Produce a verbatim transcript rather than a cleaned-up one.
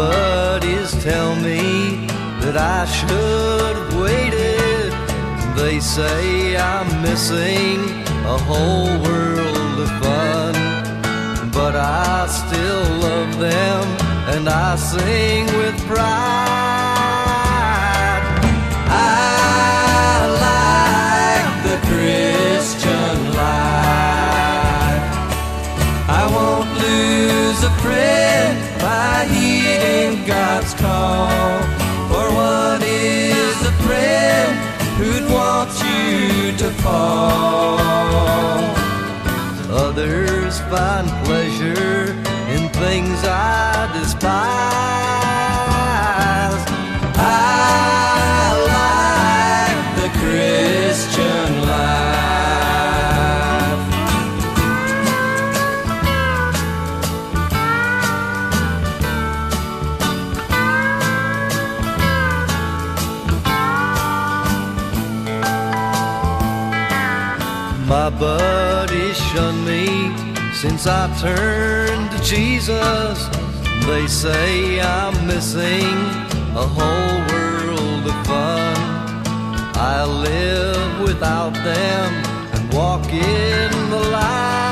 buddies tell me that I should have waited. They say I'm missing a whole world of fun, but I still love them and I sing with pride. I like the Christian life. I won't lose a friend by heeding God's call. For what is a friend who'd want you to fall? Others find pleasure in things I despise. I like the Christian life. My buddies shun me since I turned to Jesus. They say I'm missing a whole world of fun. I live without them and walk in the light.